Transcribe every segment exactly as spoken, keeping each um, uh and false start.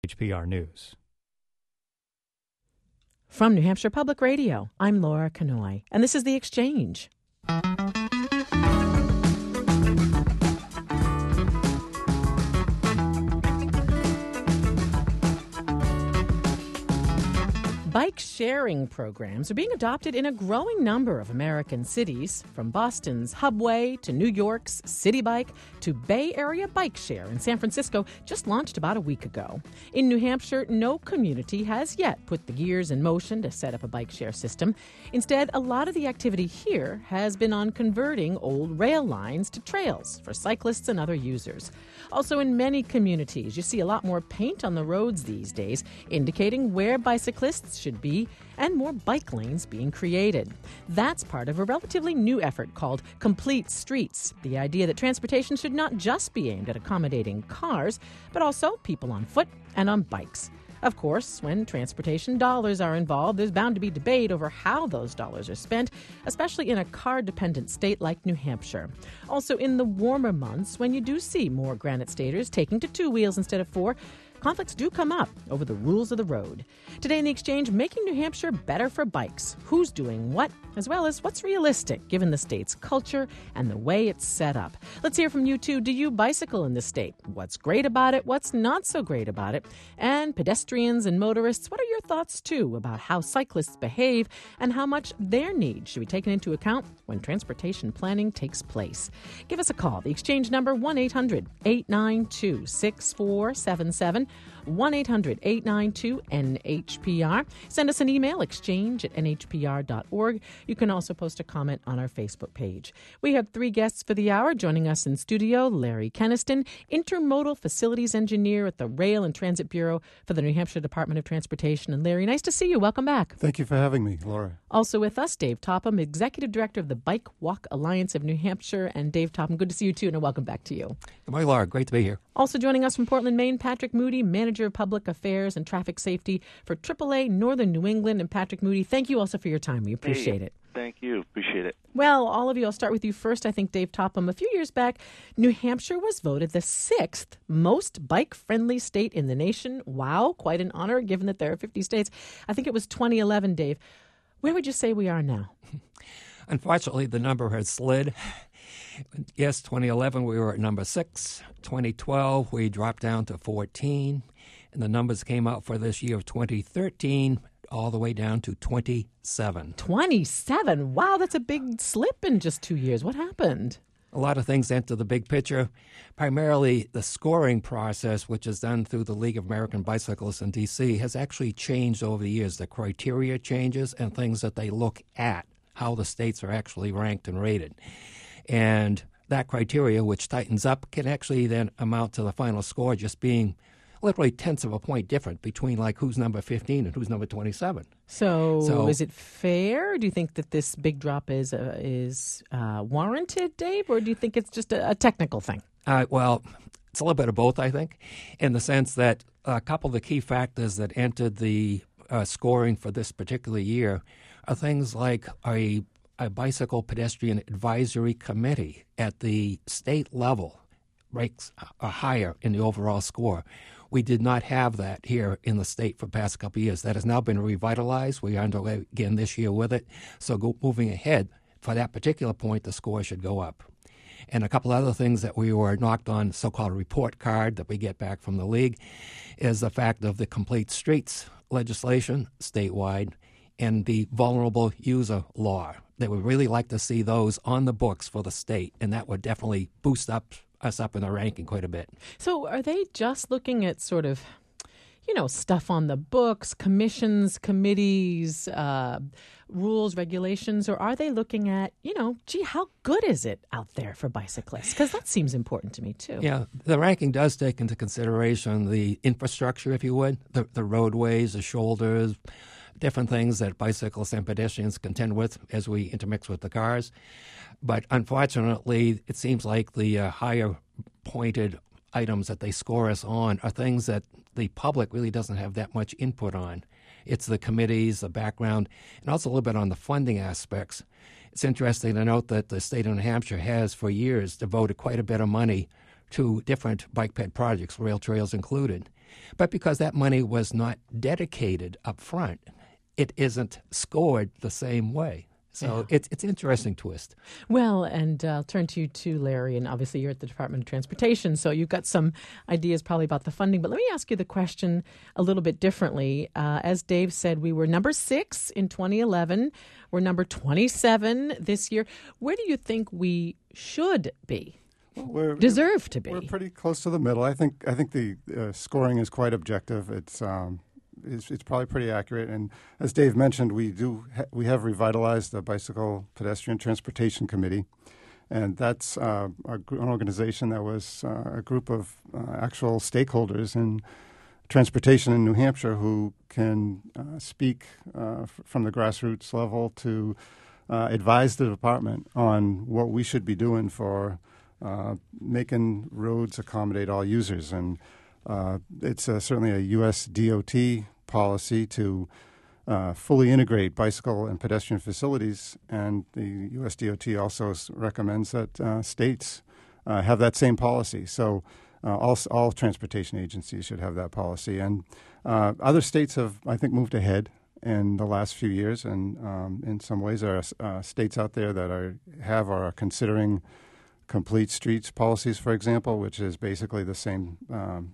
H P R News. From New Hampshire Public Radio, I'm Laura Canoy, and this is The Exchange. Bike-sharing programs are being adopted in a growing number of American cities, from Boston's Hubway to New York's City Bike to Bay Area Bike Share in San Francisco, just launched about a week ago. In New Hampshire, no community has yet put the gears in motion to set up a bike share system. Instead, a lot of the activity here has been on converting old rail lines to trails for cyclists and other users. Also, in many communities, you see a lot more paint on the roads these days, indicating where bicyclists should be, and more bike lanes being created. That's part of a relatively new effort called Complete Streets, the idea that transportation should not just be aimed at accommodating cars, but also people on foot and on bikes. Of course, when transportation dollars are involved, there's bound to be debate over how those dollars are spent, especially in a car-dependent state like New Hampshire. Also, in the warmer months, when you do see more Granite Staters taking to two wheels instead of four, conflicts do come up over the rules of the road. Today in The Exchange, making New Hampshire better for bikes. Who's doing what, as well as what's realistic given the state's culture and the way it's set up. Let's hear from you too. Do you bicycle in the state? What's great about it? What's not so great about it? And pedestrians and motorists, what are your thoughts too about how cyclists behave and how much their needs should be taken into account when transportation planning takes place? Give us a call. The Exchange number one eight hundred eight nine two six four seven seven. one eight hundred eight nine two N H P R. Send us an email, exchange at N H P R dot org. You can also post a comment on our Facebook page. We have three guests for the hour. Joining us in studio, Larry Keniston, Intermodal Facilities Engineer at the Rail and Transit Bureau for the New Hampshire Department of Transportation. And Larry, nice to see you. Welcome back. Thank you for having me, Laura. Also with us, Dave Topham, Executive Director of the Bike Walk Alliance of New Hampshire. And Dave Topham, good to see you too, and welcome back to you. Good morning, Laura. Great to be here. Also joining us from Portland, Maine, Patrick Moody, Manager of Public Affairs and Traffic Safety for triple A Northern New England. And Patrick Moody, thank you also for your time. We appreciate hey, it. Thank you. Appreciate it. Well, all of you, I'll start with you first. I think Dave Topham, a few years back, New Hampshire was voted the sixth most bike-friendly state in the nation. Wow, quite an honor given that there are fifty states. I think it was twenty eleven, Dave. Where would you say we are now? Unfortunately, the number has slid. Yes, twenty eleven, we were at number six. twenty twelve, we dropped down to fourteen. And the numbers came out for this year of twenty thirteen, all the way down to twenty-seven. twenty-seven? Wow, that's a big slip in just two years. What happened? A lot of things enter the big picture. Primarily, the scoring process, which is done through the League of American Bicyclists in D C, has actually changed over the years. The criteria changes and things that they look at, how the states are actually ranked and rated. And that criteria, which tightens up, can actually then amount to the final score just being literally tenths of a point different between like who's number fifteen and who's number twenty-seven. So, So- is it fair? Do you think that this big drop is uh, is uh, warranted, Dave, or do you think it's just a, a technical thing? Uh, well, it's a little bit of both, I think, in the sense that a couple of the key factors that entered the uh, scoring for this particular year are things like a, a bicycle pedestrian advisory committee at the state level ranks uh, higher in the overall score. We did not have that here in the state for the past couple of years. That has now been revitalized. We are underway again this year with it. So go, moving ahead, for that particular point, the score should go up. And a couple other things that we were knocked on, so-called report card that we get back from the league, is the fact of the Complete Streets legislation statewide and the vulnerable user law. They would really like to see those on the books for the state, and that would definitely boost up us up in the ranking quite a bit. So are they just looking at sort of, you know, stuff on the books, commissions, committees, uh, rules, regulations, or are they looking at, you know, gee, how good is it out there for bicyclists? Because that seems important to me, too. Yeah, the ranking does take into consideration the infrastructure, if you would, the, the roadways, the shoulders, different things that bicyclists and pedestrians contend with as we intermix with the cars. But unfortunately, it seems like the uh, higher pointed items that they score us on are things that the public really doesn't have that much input on. It's the committees, the background, and also a little bit on the funding aspects. It's interesting to note that the state of New Hampshire has for years devoted quite a bit of money to different bike ped projects, rail trails included. But because that money was not dedicated up front, it isn't scored the same way. So Yeah. it's it's an interesting twist. Well, and uh, I'll turn to you too, Larry, and obviously you're at the Department of Transportation, so you've got some ideas probably about the funding. But let me ask you the question a little bit differently. Uh, as Dave said, we were number six in twenty eleven. We're number twenty-seven this year. Where do you think we should be? Well, we're, Deserve to be? We're pretty close to the middle. I think I think the uh, scoring is quite objective. It's um, It's, it's probably pretty accurate. And as Dave mentioned, we do ha- we have revitalized the Bicycle Pedestrian Transportation Committee, and that's uh, a, an organization that was uh, a group of uh, actual stakeholders in transportation in New Hampshire who can uh, speak uh, f- from the grassroots level to uh, advise the department on what we should be doing for uh, making roads accommodate all users. And Uh, it's uh, certainly a U S D O T policy to uh, fully integrate bicycle and pedestrian facilities, and the U S D O T also s- recommends that uh, states uh, have that same policy. So uh, all, all transportation agencies should have that policy. And uh, other states have, I think, moved ahead in the last few years, and um, in some ways there are uh, states out there that are have or are considering complete streets policies, for example, which is basically the same um,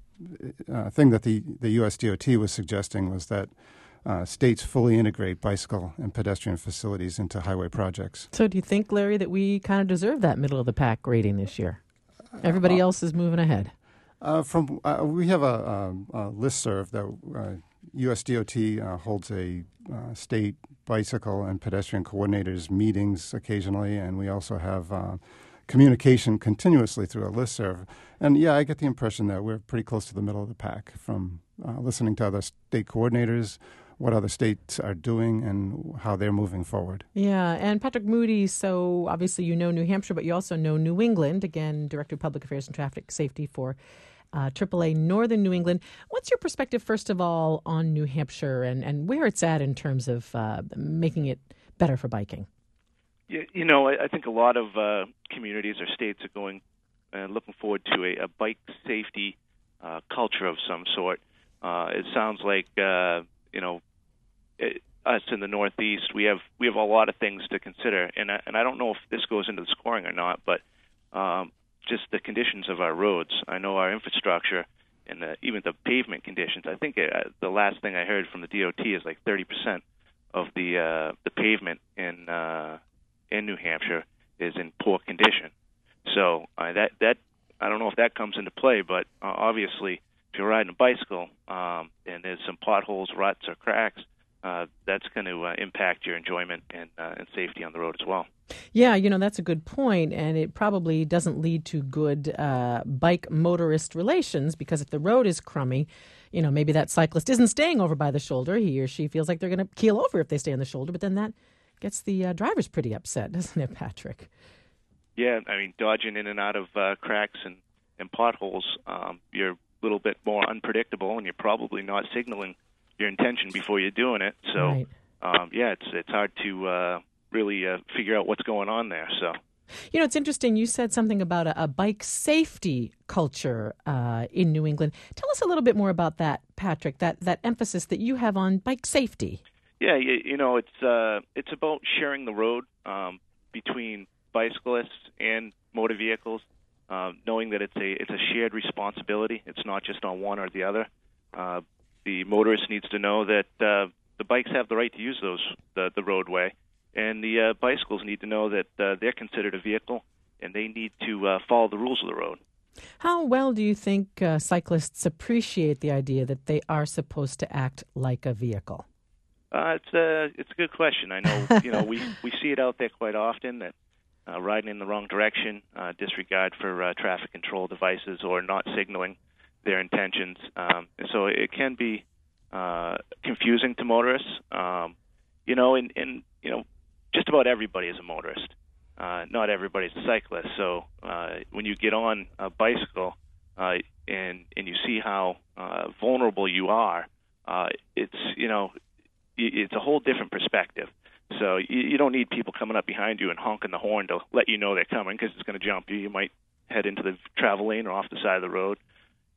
Uh, thing that the, the U S D O T was suggesting was that uh, states fully integrate bicycle and pedestrian facilities into highway projects. So do you think, Larry, that we kind of deserve that middle of the pack rating this year? Everybody uh, else is moving ahead. Uh, from uh, we have a, a, a listserv that uh, U S D O T uh, holds a uh, state bicycle and pedestrian coordinators meetings occasionally, and we also have uh, communication continuously through a listserv. And yeah, I get the impression that we're pretty close to the middle of the pack from uh, listening to other state coordinators, what other states are doing, and how they're moving forward. Yeah, and Patrick Moody, so obviously you know New Hampshire, but you also know New England, again, Director of Public Affairs and Traffic Safety for uh, triple A Northern New England. What's your perspective, first of all, on New Hampshire and, and where it's at in terms of uh, making it better for biking? You, you know, I, I think a lot of uh, communities or states are going uh, looking forward to a, a bike safety uh, culture of some sort. Uh, it sounds like uh, you know it, us in the Northeast, we have we have a lot of things to consider, and I, and I don't know if this goes into the scoring or not, but um, just the conditions of our roads. I know our infrastructure and the, even the pavement conditions. I think it, uh, the last thing I heard from the D O T is like thirty percent of the uh, the pavement in uh, in New Hampshire is in poor condition. So uh, that that I don't know if that comes into play, but uh, obviously if you're riding a bicycle um, and there's some potholes, ruts, or cracks, uh, that's going to uh, impact your enjoyment and, uh, and safety on the road as well. Yeah, you know, that's a good point, and it probably doesn't lead to good uh, bike-motorist relations, because if the road is crummy, you know, maybe that cyclist isn't staying over by the shoulder. He or she feels like they're going to keel over if they stay on the shoulder, but then that gets the uh, drivers pretty upset, doesn't it, Patrick? Yeah, I mean, dodging in and out of uh, cracks and, and potholes, um, you're a little bit more unpredictable, and you're probably not signaling your intention before you're doing it. So, Right. um, yeah, it's it's hard to uh, really uh, figure out what's going on there. So, You know, it's interesting. You said something about a, a bike safety culture uh, in New England. Tell us a little bit more about that, Patrick, that, that emphasis that you have on bike safety. yeah, you, you know, it's uh, it's about sharing the road um, between bicyclists and motor vehicles, uh, knowing that it's a it's a shared responsibility. It's not just on one or the other. Uh, the motorist needs to know that uh, the bikes have the right to use those the, the roadway, and the uh, bicycles need to know that uh, they're considered a vehicle, and they need to uh, follow the rules of the road. How well do you think uh, cyclists appreciate the idea that they are supposed to act like a vehicle? Uh, it's a it's a good question. I know you know we, we see it out there quite often, that uh, riding in the wrong direction, uh, disregard for uh, traffic control devices, or not signaling their intentions. Um, and so it can be uh, confusing to motorists. Um, you know, and, and you know, just about everybody is a motorist. Uh, not everybody's a cyclist. So uh, when you get on a bicycle uh, and and you see how uh, vulnerable you are, uh, it's you know. it's a whole different perspective. So you, you don't need people coming up behind you and honking the horn to let you know they're coming, because it's going to jump you. You might head into the travel lane or off the side of the road.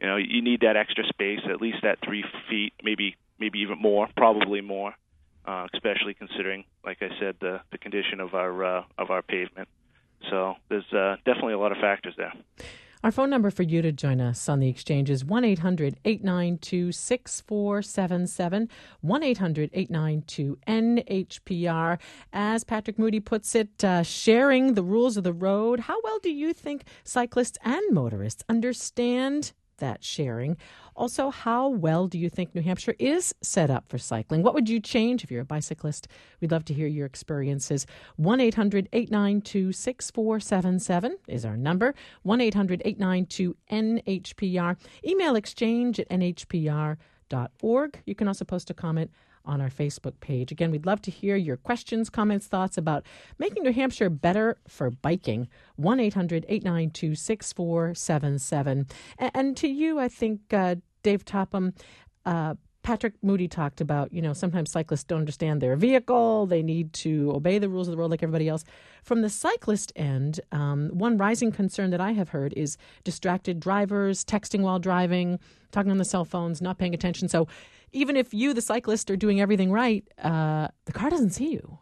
you know, you need that extra space, at least that three feet, maybe maybe even more, probably more, uh, especially considering, like I said, the, the condition of our uh, of our pavement. So there's uh, definitely a lot of factors there. Our phone number for you to join us on the exchange is one eight hundred eight nine two six four seven seven, one eight hundred eight nine two N H P R. As Patrick Moody puts it, uh, sharing the rules of the road. How well do you think cyclists and motorists understand that sharing? Also, how well do you think New Hampshire is set up for cycling? What would you change if you're a bicyclist? We'd love to hear your experiences. one eight hundred eight nine two six four seven seven is our number. one eight hundred eight nine two N H P R. Email exchange at N H P R dot org. You can also post a comment on our Facebook page. Again, we'd love to hear your questions, comments, thoughts about making New Hampshire better for biking. one eight hundred eight nine two six four seven seven. And, and to you, I think, uh, Dave Topham, uh, Patrick Moody talked about, you know, sometimes cyclists don't understand their vehicle. They need to obey the rules of the road like everybody else. From the cyclist end, um, one rising concern that I have heard is distracted drivers, texting while driving, talking on the cell phones, not paying attention. So even if you, the cyclist, are doing everything right, uh, the car doesn't see you.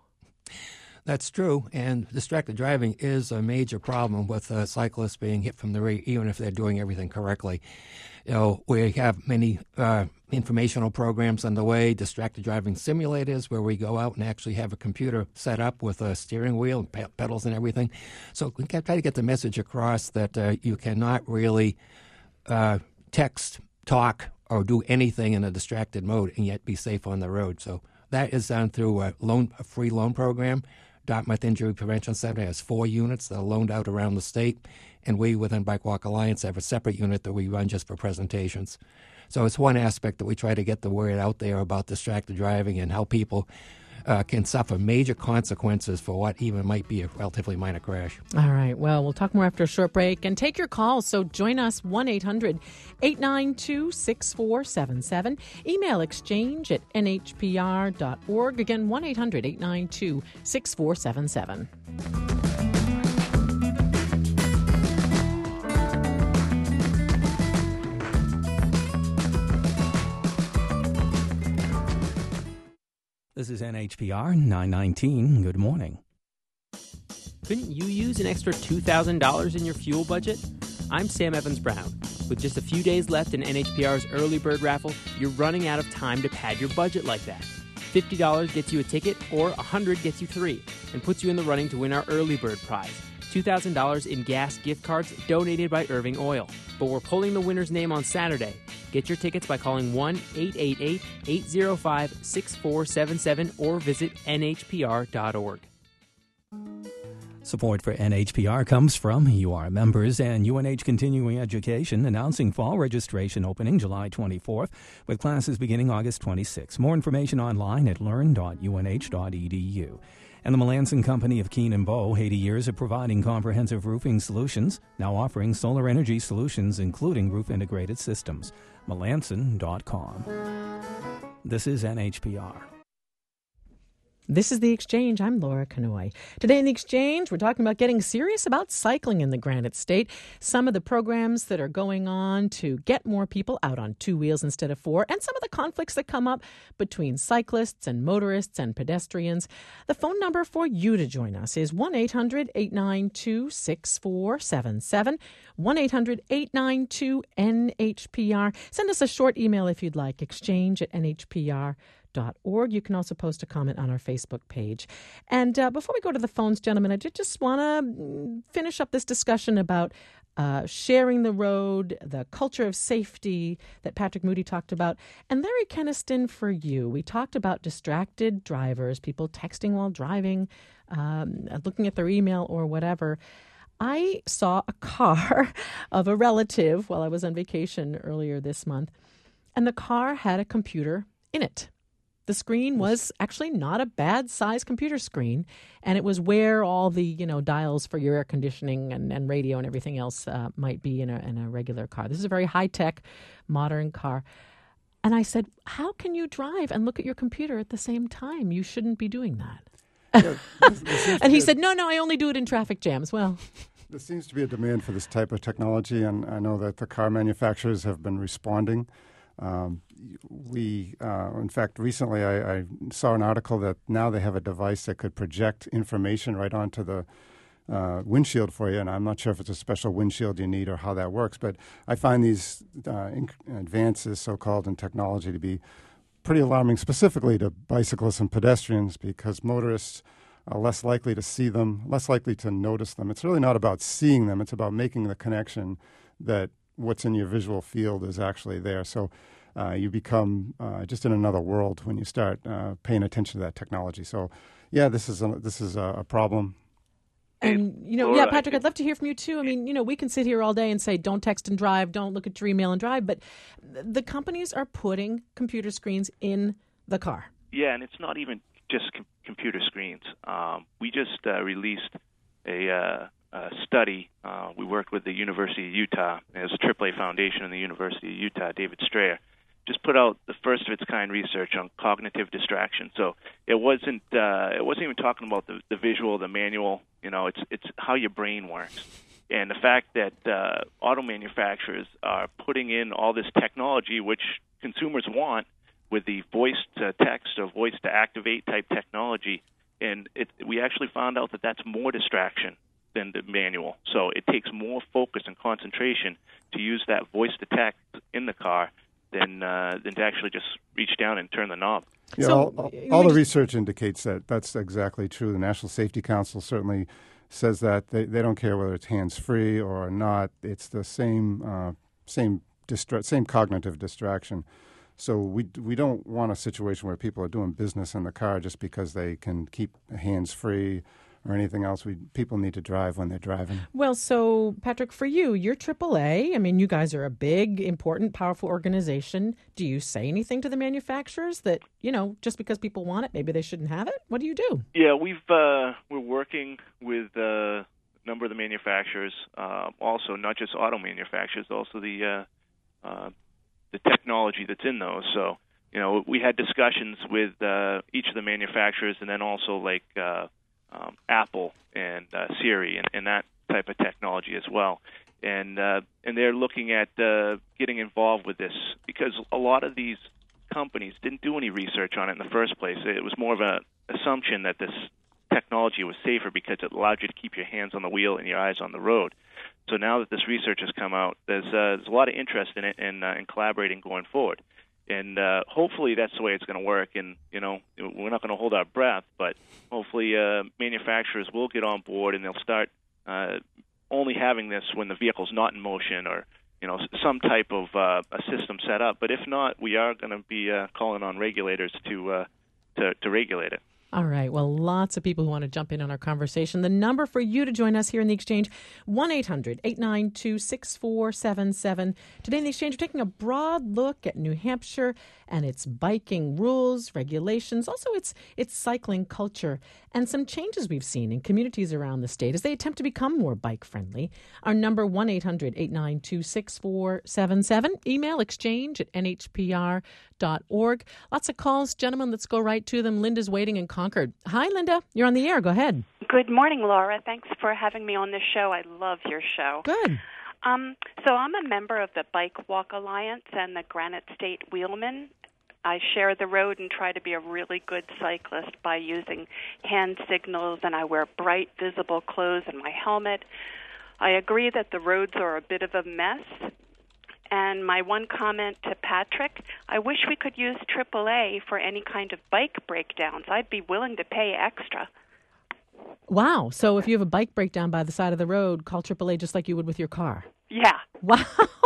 That's true, and distracted driving is a major problem with uh, cyclists being hit from the rear, even if they're doing everything correctly. You know, we have many uh, informational programs underway, distracted driving simulators, where we go out and actually have a computer set up with a steering wheel and pe- pedals and everything. So we can try to get the message across that uh, you cannot really uh, text, talk, or do anything in a distracted mode and yet be safe on the road. So that is done through a loan, a free loan program. Dartmouth Injury Prevention Center has four units that are loaned out around the state, and we within Bike Walk Alliance have a separate unit that we run just for presentations. So it's one aspect that we try to get the word out there about distracted driving and how people uh, can suffer major consequences for what even might be a relatively minor crash. All right. Well, we'll talk more after a short break and take your calls. So join us, one eight hundred eight nine two six four seven seven. Email exchange at N H P R dot org. Again, one eight hundred eight nine two six four seven seven. This is N H P R nine nineteen. Good morning. Couldn't you use an extra two thousand dollars in your fuel budget? I'm Sam Evans-Brown. With just a few days left in N H P R's early bird raffle, you're running out of time to pad your budget like that. fifty dollars gets you a ticket, or one hundred dollars gets you three, and puts you in the running to win our early bird prize, two thousand dollars in gas gift cards donated by Irving Oil. But we're pulling the winner's name on Saturday. Get your tickets by calling one eight eight eight eight zero five six four seven seven or visit N H P R dot org. Support for N H P R comes from U R members and U N H Continuing Education, announcing fall registration opening July twenty-fourth, with classes beginning August twenty-sixth. More information online at learn dot U N H dot E D U. And the Melanson Company of Keene and Bow, eighty years of providing comprehensive roofing solutions, now offering solar energy solutions, including roof-integrated systems. Melanson dot com. This is N H P R. This is The Exchange. I'm Laura Canoy. Today in The Exchange, we're talking about getting serious about cycling in the Granite State, some of the programs that are going on to get more people out on two wheels instead of four, and some of the conflicts that come up between cyclists and motorists and pedestrians. The phone number for you to join us is one eight hundred eight nine two six four seven seven, one eight hundred eight nine two N H P R. Send us a short email if you'd like, exchange at N H P R dot org. You can also post a comment on our Facebook page. And uh, before we go to the phones, gentlemen, I did just want to finish up this discussion about uh, sharing the road, the culture of safety that Patrick Moody talked about. And Larry Keniston, for you, we talked about distracted drivers, people texting while driving, um, looking at their email or whatever. I saw a car of a relative while I was on vacation earlier this month, and the car had a computer in it. The screen was actually not a bad size computer screen, and it was where all the, you know, dials for your air conditioning and, and radio and everything else uh, might be in a, in a regular car. This is a very high-tech, modern car. And I said, how can you drive and look at your computer at the same time? You shouldn't be doing that. Yeah, this, this and he said, no, no, I only do it in traffic jams. Well, There seems to be a demand for this type of technology, and I know that the car manufacturers have been responding. Um, we, uh, in fact, recently I, I saw an article that now they have a device that could project information right onto the uh, windshield for you, and I'm not sure if it's a special windshield you need or how that works, but I find these uh, inc- advances, so-called, in technology to be pretty alarming, specifically to bicyclists and pedestrians, because motorists are less likely to see them, less likely to notice them. It's really not about seeing them. It's about making the connection that what's in your visual field is actually there. So uh, you become uh, just in another world when you start uh, paying attention to that technology. So, yeah, this is a, this is a, a problem. And, you know, yeah, Patrick, I'd love to hear from you, too. I mean, you know, we can sit here all day and say, don't text and drive, don't look at your email and drive, but the companies are putting computer screens in the car. Yeah, and it's not even just com- computer screens. Um, we just uh, released a, uh, a study. Uh, we worked with the University of Utah. There's a triple A Foundation in the University of Utah, David Strayer. Just put out the first of its kind research on cognitive distraction. So it wasn't uh, it wasn't even talking about the, the visual, the manual. You know, it's it's how your brain works, and the fact that uh, auto manufacturers are putting in all this technology, which consumers want, with the voice to text or voice to activate type technology, and it, we actually found out that that's more distraction than the manual. So it takes more focus and concentration to use that voice to text in the car than uh, than to actually just reach down and turn the knob. Yeah, So, all, all, all the research indicates that that's exactly true. The National Safety Council certainly says that they, they don't care whether it's hands-free or not. It's the same uh, same distra- same cognitive distraction. So we we don't want a situation where people are doing business in the car just because they can keep hands-free or anything else. We people need to drive when they're driving. Well, so, Patrick, for you, you're triple A. I mean, you guys are a big, important, powerful organization. Do you say anything to the manufacturers that, you know, just because people want it, maybe they shouldn't have it? What do you do? Yeah, we've uh, we're working with uh, a number of the manufacturers, uh, also not just auto manufacturers, also the uh, uh, the technology that's in those. So, you know, we had discussions with uh, each of the manufacturers, and then also like uh, um, Apple and uh, Siri and, and that type of technology as well. And uh, and they're looking at uh, getting involved with this because a lot of these companies didn't do any research on it in the first place. It was more of an assumption that this technology was safer because it allowed you to keep your hands on the wheel and your eyes on the road. So now that this research has come out, there's, uh, there's a lot of interest in it and uh, in collaborating going forward. And uh, hopefully that's the way it's going to work. And, you know, we're not going to hold our breath, but hopefully uh, manufacturers will get on board and they'll start uh, only having this when the vehicle's not in motion or, you know, some type of uh, a system set up. But if not, we are going to be uh, calling on regulators to, uh, to to regulate it. All right. Well, lots of people who want to jump in on our conversation. The number for you to join us here in the Exchange, one eight hundred eight nine two six four seven seven. Today in the Exchange, we're taking a broad look at New Hampshire and its biking rules, regulations, also its its cycling culture, and some changes we've seen in communities around the state as they attempt to become more bike-friendly. Our number, one eight hundred eight nine two six four seven seven. Email exchange at n h p r dot org. Lots of calls. Gentlemen, let's go right to them. Linda's waiting in Concord. Hi, Linda. You're on the air. Go ahead. Good morning, Laura. Thanks for having me on this show. I love your show. Good. Um, so I'm a member of the Bike Walk Alliance and the Granite State Wheelmen. I share the road and try to be a really good cyclist by using hand signals, and I wear bright, visible clothes and my helmet. I agree that the roads are a bit of a mess. And my one comment to Patrick, I wish we could use triple A for any kind of bike breakdowns. I'd be willing to pay extra. Wow. So if you have a bike breakdown by the side of the road, call triple A just like you would with your car. Yeah. Wow.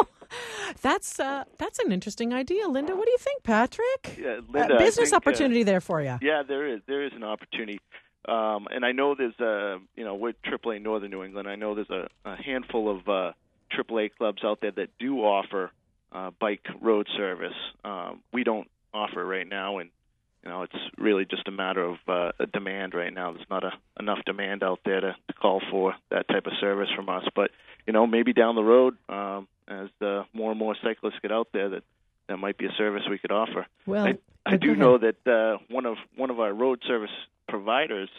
That's uh, that's an interesting idea. Linda, what do you think, Patrick? Yeah, Linda, uh, business think, opportunity uh, there for you. Yeah, there is. There is an opportunity. Um, and I know there's a, you know, with triple A Northern New England, I know there's a, a handful of uh, triple A clubs out there that do offer uh, bike road service. Um, we don't offer it right now, and you know it's really just a matter of uh, a demand right now. There's not a, enough demand out there to, to call for that type of service from us. But you know, maybe down the road, um, as uh, more and more cyclists get out there, that that might be a service we could offer. Well, I, I do know that uh, one of one of our road service providers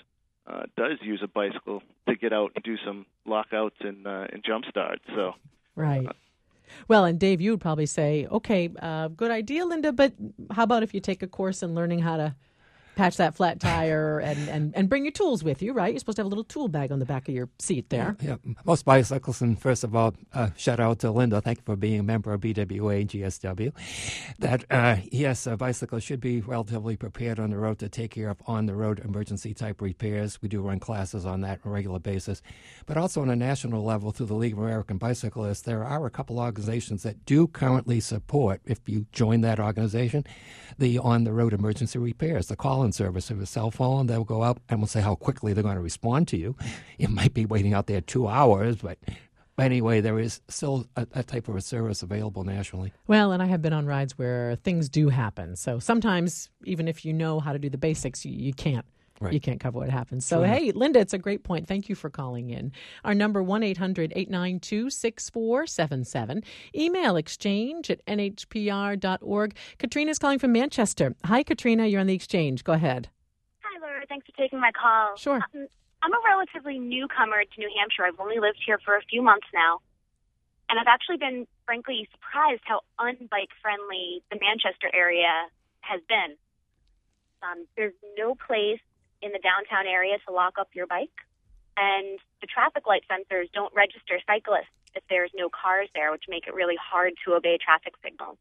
uh, does use a bicycle to get out and do some lockouts and, uh, and jump starts. So, right. Well, and Dave, you would probably say, okay, uh, good idea, Linda, but how about if you take a course in learning how to patch that flat tire and, and, and bring your tools with you, right? You're supposed to have a little tool bag on the back of your seat there. Yeah, yeah. Most bicyclists, and first of all, uh, shout out to Linda. Thank you for being a member of B W A G S W. That, uh, yes, a bicycle should be relatively prepared on the road to take care of on-the-road emergency-type repairs. We do run classes on that on a regular basis. But also on a national level, through the League of American Bicyclists, there are a couple organizations that do currently support, if you join that organization, the on-the-road emergency repairs, the call service of a cell phone. They'll go up and we'll say how quickly they're going to respond to you. You might be waiting out there two hours, but anyway, there is still a, a type of a service available nationally. Well, and I have been on rides where things do happen. So sometimes, even if you know how to do the basics, you, you can't. Right. You can't cover what happens. So, sure. Hey, Linda, it's a great point. Thank you for calling in. Our number, one eight hundred eight nine two six four seven seven. Email exchange at n h p r dot org. Katrina's calling from Manchester. Hi, Katrina. You're on the exchange. Go ahead. Hi, Laura. Thanks for taking my call. Sure. Um, I'm a relatively newcomer to New Hampshire. I've only lived here for a few months now. And I've actually been, frankly, surprised how unbike-friendly the Manchester area has been. Um, there's no place in the downtown area to lock up your bike, and the traffic light sensors don't register cyclists if there's no cars there, which make it really hard to obey traffic signals.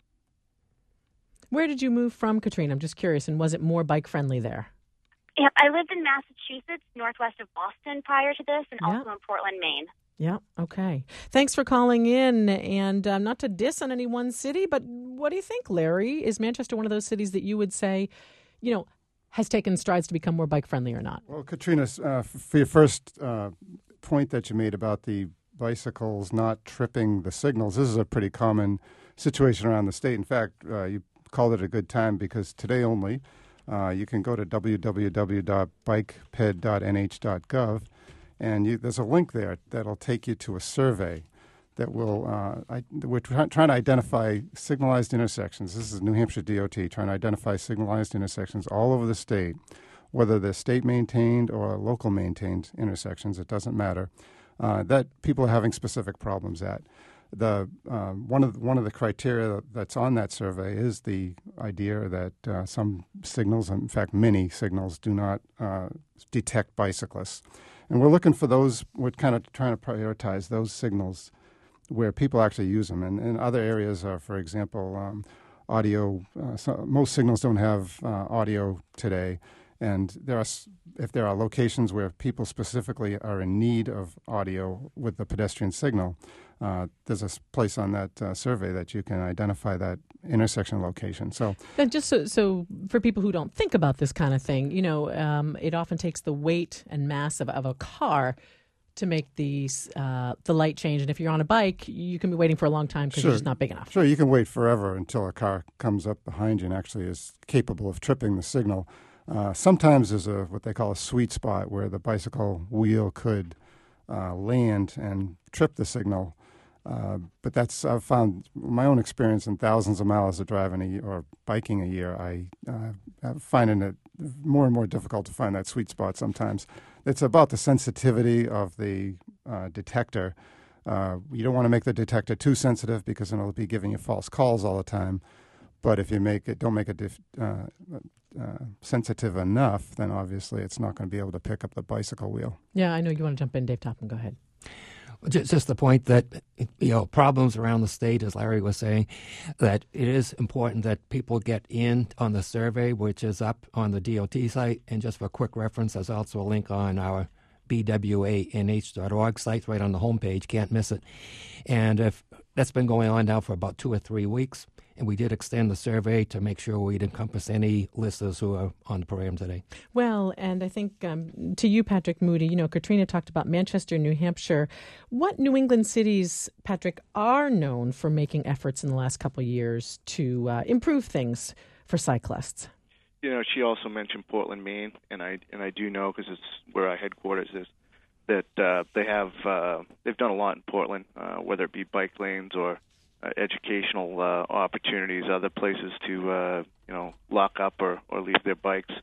Where did you move from, Katrina? I'm just curious, and was it more bike-friendly there? Yeah, I lived in Massachusetts, northwest of Boston prior to this, and yeah. also in Portland, Maine. Yeah, okay. Thanks for calling in, and um, not to diss on any one city, but what do you think, Larry? Is Manchester one of those cities that you would say, you know, has taken strides to become more bike-friendly or not? Well, Katrina, uh, for your first uh, point that you made about the bicycles not tripping the signals, this is a pretty common situation around the state. In fact, uh, you called it a good time because today only, uh, you can go to w w w dot bike ped dot n h dot gov, and you, there's a link there that'll take you to a survey that will, uh, I, we're try, trying to identify signalized intersections. This is New Hampshire D O T, trying to identify signalized intersections all over the state, whether they're state-maintained or local-maintained intersections, it doesn't matter, uh, that people are having specific problems at. The uh, one of one of the criteria that's on that survey is the idea that uh, some signals, in fact many signals, do not uh, detect bicyclists. And we're looking for those, we're kind of trying to prioritize those signals where people actually use them. And, and other areas are, for example, um, audio. Uh, so most signals don't have uh, audio today. And there are, if there are locations where people specifically are in need of audio with the pedestrian signal, uh, there's a place on that uh, survey that you can identify that intersection location. So, and just so, so for people who don't think about this kind of thing, you know, um, it often takes the weight and mass of, of a car to make these uh, the light change. And if you're on a bike, you can be waiting for a long time because sure. you're just not big enough. Sure, you can wait forever until a car comes up behind you and actually is capable of tripping the signal. Uh, sometimes there's a what they call a sweet spot where the bicycle wheel could uh, land and trip the signal. Uh, but that's I've found my own experience in thousands of miles of driving a year, or biking a year. I uh, I'm finding it more and more difficult to find that sweet spot sometimes. It's about the sensitivity of the uh, detector. Uh, you don't want to make the detector too sensitive because then it'll be giving you false calls all the time. But if you make it, don't make it dif- uh, uh, sensitive enough, then obviously it's not going to be able to pick up the bicycle wheel. Yeah, I know you want to jump in, Dave Topham. Go ahead. Just, just the point that, you know, problems around the state, as Larry was saying, that it is important that people get in on the survey, which is up on the D O T site. And just for a quick reference, there's also a link on our b w a n h dot org site right on the homepage. Can't miss it. And if that's been going on now for about two or three weeks. And we did extend the survey to make sure we'd encompass any listeners who are on the program today. Well, and I think um, to you, Patrick Moody, you know, Katrina talked about Manchester, New Hampshire. What New England cities, Patrick, are known for making efforts in the last couple of years to uh, improve things for cyclists? You know, she also mentioned Portland, Maine, and I and I do know because it's where our headquarters is that uh, they have uh, they've done a lot in Portland, uh, whether it be bike lanes or Uh, educational uh, opportunities, other places to uh, you know lock up or, or leave their bikes.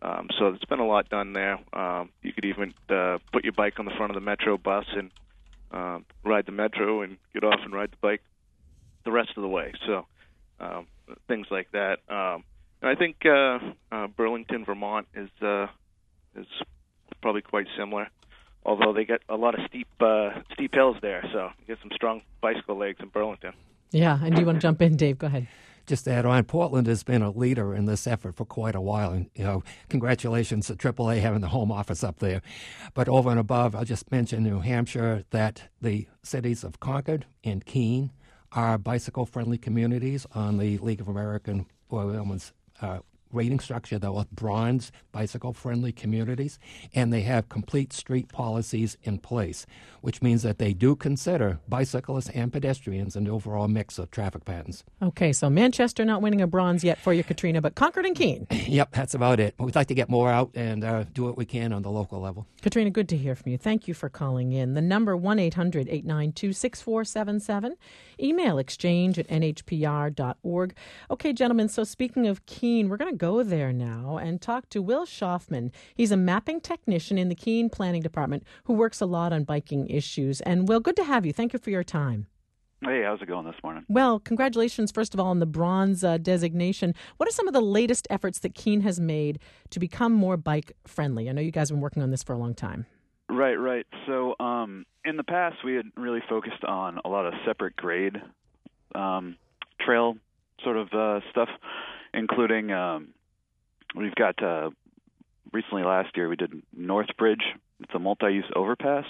Um, so there's been a lot done there. Um, you could even uh, put your bike on the front of the Metro bus and um, ride the Metro and get off and ride the bike the rest of the way. So um, things like that. Um, and I think uh, uh, Burlington, Vermont is uh, is probably quite similar, although they get a lot of steep uh, steep hills there. So you get some strong bicycle legs in Burlington. Yeah, and do you want to jump in, Dave? Go ahead. Just to add on, Portland has been a leader in this effort for quite a while. And, you know, congratulations to triple A having the home office up there. But over and above, I'll just mention New Hampshire, that the cities of Concord and Keene are bicycle-friendly communities on the League of American Women's uh, rating structure. They're all bronze bicycle-friendly communities, and they have complete street policies in place, which means that they do consider bicyclists and pedestrians in the overall mix of traffic patterns. Okay, so Manchester not winning a bronze yet for you, Katrina, but Concord and Keene. Yep, that's about it. But we'd like to get more out and uh, do what we can on the local level. Katrina, good to hear from you. Thank you for calling in. The number one eight hundred eight nine two six four seven seven. Email exchange at n h p r dot org. Okay, gentlemen, so speaking of Keene, we're going to go there now and talk to Will Schaufman. He's a mapping technician in the Keene Planning Department who works a lot on biking issues. And Will, good to have you. Thank you for your time. Hey, how's it going this morning? Well, congratulations, first of all, on the bronze uh, designation. What are some of the latest efforts that Keene has made to become more bike-friendly? I know you guys have been working on this for a long time. Right, right. So um, in the past, we had really focused on a lot of separate grade um, trail sort of uh, stuff, including um, we've got uh, recently last year we did North Bridge. It's a multi-use overpass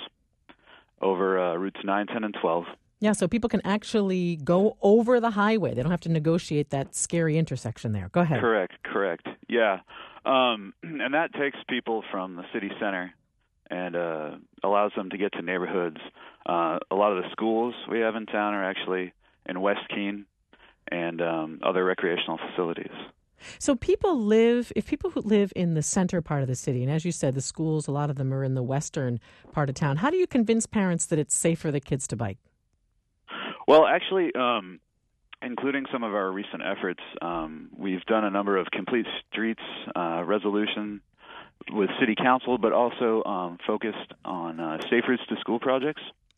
over uh, routes nine, ten, and twelve. Yeah, so people can actually go over the highway. They don't have to negotiate that scary intersection there. Go ahead. Correct, correct. Yeah. Um, and that takes people from the city center and uh, allows them to get to neighborhoods. Uh, a lot of the schools we have in town are actually in West Keene and um, other recreational facilities. So people live, if people who live in the center part of the city, and as you said, the schools, a lot of them are in the western part of town, how do you convince parents that it's safe for the kids to bike? Well, actually, um, including some of our recent efforts, um, we've done a number of complete streets uh, resolution with city council, but also um, focused on uh, safe routes to school projects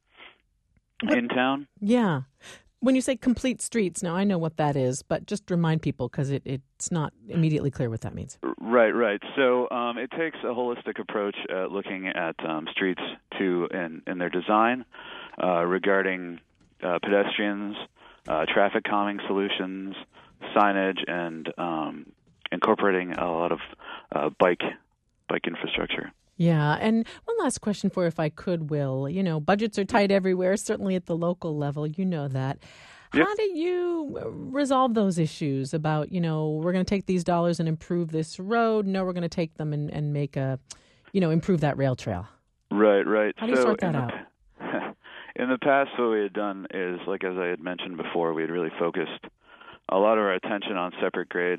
what? in town. Yeah. When you say complete streets, now I know what that is, but just remind people because it, it's not immediately clear what that means. Right, right. So um, it takes a holistic approach at looking at um, streets to in, in their design uh, regarding uh, pedestrians, uh, traffic calming solutions, signage, and um, incorporating a lot of uh, bike bike infrastructure. Yeah, and one last question for you, if I could, Will. You know, budgets are tight everywhere, certainly at the local level. You know that. Yep. How do you resolve those issues about, you know, we're going to take these dollars and improve this road? No, we're going to take them and, and make a, you know, improve that rail trail. Right, right. How do you so sort that in out? The, in the past, what we had done is, like as I had mentioned before, we had really focused a lot of our attention on separate grade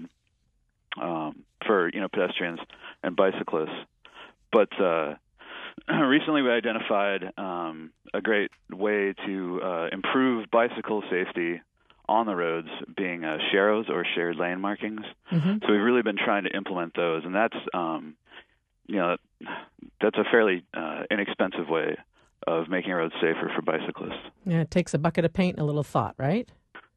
um, for, you know, pedestrians and bicyclists. But uh, recently we identified um, a great way to uh, improve bicycle safety on the roads being uh, sharrows or shared lane markings. Mm-hmm. So we've really been trying to implement those, and that's um, you know that's a fairly uh, inexpensive way of making roads safer for bicyclists. Yeah, it takes a bucket of paint and a little thought, right?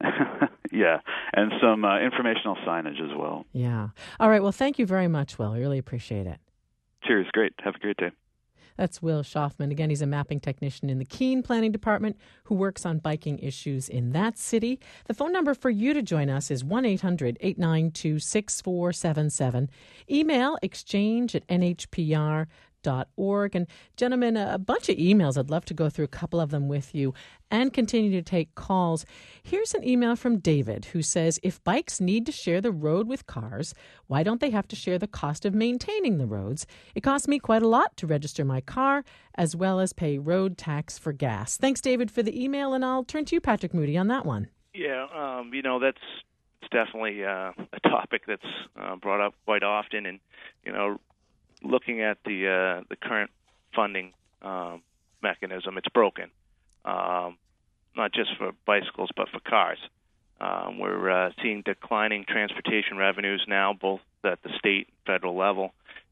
Yeah, and some uh, informational signage as well. Yeah. All right, well, thank you very much, Will. I really appreciate it. Cheers. Great. Have a great day. That's Will Schaufman. Again, he's a mapping technician in the Keene Planning Department who works on biking issues in that city. The phone number for you to join us is one eight hundred eight nine two six four seven seven. Email exchange at n h p r dot org. And gentlemen, a bunch of emails. I'd love to go through a couple of them with you and continue to take calls. Here's an email from David who says, if bikes need to share the road with cars, why don't they have to share the cost of maintaining the roads? It costs me quite a lot to register my car as well as pay road tax for gas. Thanks, David, for the email, and I'll turn to you, Patrick Moody, on that one. Yeah, um, you know, that's it's definitely uh, a topic that's uh, brought up quite often, and, you know, looking at the uh, the current funding um, mechanism, it's broken, um, not just for bicycles but for cars. Um, we're uh, seeing declining transportation revenues now, both at the state and federal level,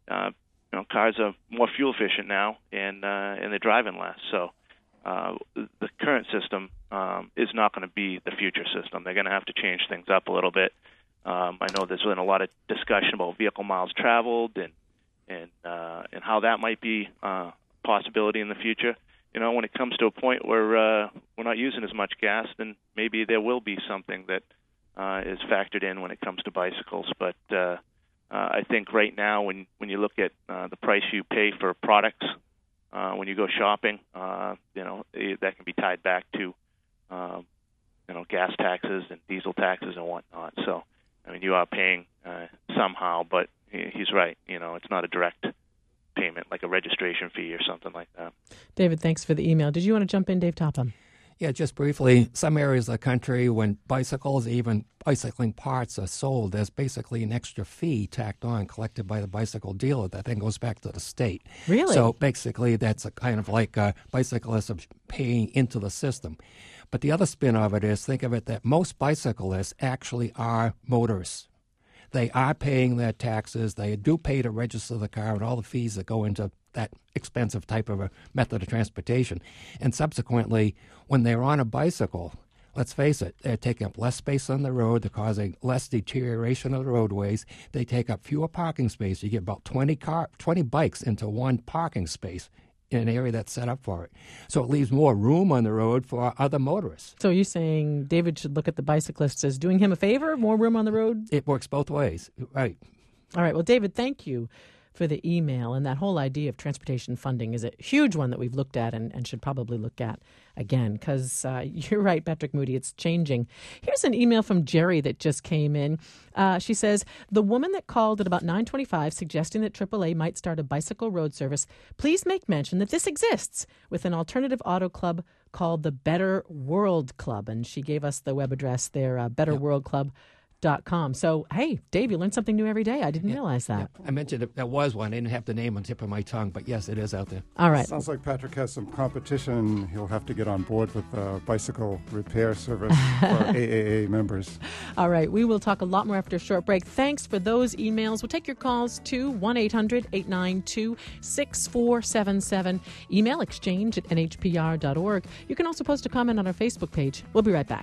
uh, you know, cars are more fuel efficient now, and uh, and they're driving less. So uh, the current system um, is not going to be the future system. They're going to have to change things up a little bit. Um, I know there's been a lot of discussion about vehicle miles traveled and and uh, and how that might be a uh, possibility in the future. You know, when it comes to a point where uh, we're not using as much gas, then maybe there will be something that uh, is factored in when it comes to bicycles. But uh, uh, I think right now, when when you look at uh, the price you pay for products uh, when you go shopping, uh, you know, it, that can be tied back to um, you know, gas taxes and diesel taxes and whatnot. So, I mean, you are paying uh, somehow, but he's right. You know, it's not a direct payment like a registration fee or something like that. David, thanks for the email. Did you want to jump in, Dave Topham? Yeah, just briefly, some areas of the country, when bicycles, even bicycling parts are sold, there's basically an extra fee tacked on, collected by the bicycle dealer that then goes back to the state. Really? So basically, that's a kind of like uh, bicyclists are paying into the system. But the other spin of it is, think of it that most bicyclists actually are motorists. They are paying their taxes. They do pay to register the car and all the fees that go into that expensive type of a method of transportation. And subsequently, when they're on a bicycle, let's face it, they're taking up less space on the road. They're causing less deterioration of the roadways. They take up fewer parking spaces. You get about twenty car, twenty bikes into one parking space in an area that's set up for it. So it leaves more room on the road for other motorists. So you're saying David should look at the bicyclists as doing him a favor, more room on the road? It works both ways, right. All right. Well, David, thank you for the email. And that whole idea of transportation funding is a huge one that we've looked at and, and should probably look at again, because uh, you're right, Patrick Moody, it's changing. Here's an email from Jerry that just came in. Uh, she says, the woman that called at about nine twenty-five suggesting that triple A might start a bicycle road service, please make mention that this exists with an alternative auto club called the Better World Club. And she gave us the web address there, uh, better world club dot com. So, hey, Dave, you learn something new every day. I didn't yeah, realize that. Yeah. I mentioned it, there was one. I didn't have the name on the tip of my tongue, but yes, it is out there. All right. Sounds like Patrick has some competition. He'll have to get on board with the bicycle repair service for A A A members. All right. We will talk a lot more after a short break. Thanks for those emails. We'll take your calls to one eight hundred eight nine two six four seven seven. Email exchange at N H P R dot org. You can also post a comment on our Facebook page. We'll be right back.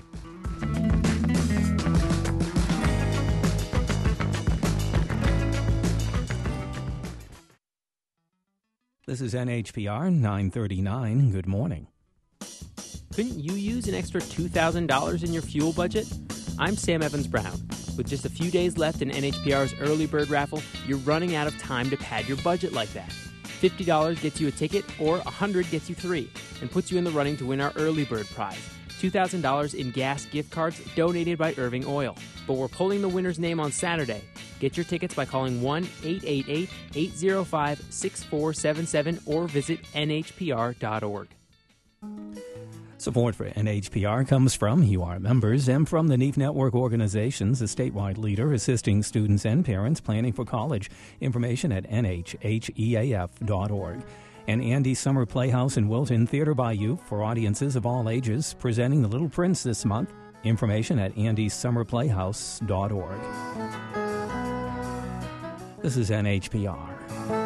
This is N H P R nine thirty-nine. Good morning. Couldn't you use an extra two thousand dollars in your fuel budget? I'm Sam Evans-Brown. With just a few days left in N H P R's early bird raffle, you're running out of time to pad your budget like that. fifty dollars gets you a ticket, or one hundred dollars gets you three, and puts you in the running to win our early bird prize, two thousand dollars in gas gift cards donated by Irving Oil. But we're pulling the winner's name on Saturday. Get your tickets by calling one eight eight eight eight zero five six four seven seven or visit N H P R dot org. Support for N H P R comes from U R members and from the Neef Network Organizations, a statewide leader assisting students and parents planning for college. Information at N H H E A F dot org. And Andy's Summer Playhouse in Wilton, Theater by You, for audiences of all ages, presenting The Little Prince this month. Information at Andy's Summer Playhouse dot org. This is N H P R.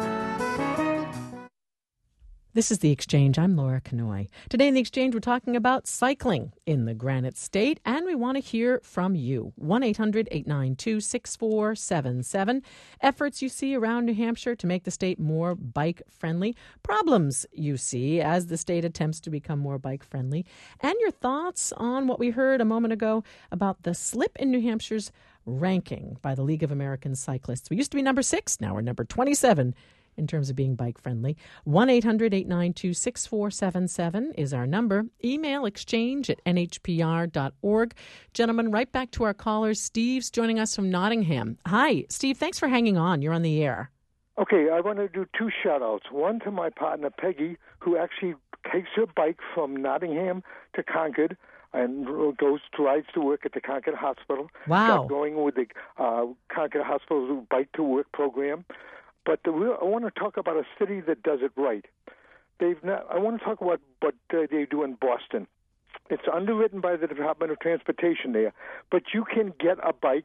This is The Exchange. I'm Laura Kanoy. Today in The Exchange, we're talking about cycling in the Granite State, and we want to hear from you. one eight hundred eight nine two six four seven seven. Efforts you see around New Hampshire to make the state more bike-friendly. Problems you see as the state attempts to become more bike-friendly. And your thoughts on what we heard a moment ago about the slip in New Hampshire's ranking by the League of American Cyclists. We used to be number six. Now we're number twenty-seven. In terms of being bike-friendly. one eight hundred eight nine two six four seven seven is our number. Email exchange at N H P R dot org. Gentlemen, right back to our callers. Steve's joining us from Nottingham. Hi, Steve. Thanks for hanging on. You're on the air. Okay, I want to do two shout-outs. One to my partner, Peggy, who actually takes her bike from Nottingham to Concord and goes to rides to work at the Concord Hospital. Wow. Got going with the uh, Concord Hospital's Bike to Work program. But the real, I want to talk about a city that does it right. They've not, I want to talk about what uh, they do in Boston. It's underwritten by the Department of Transportation there, but you can get a bike.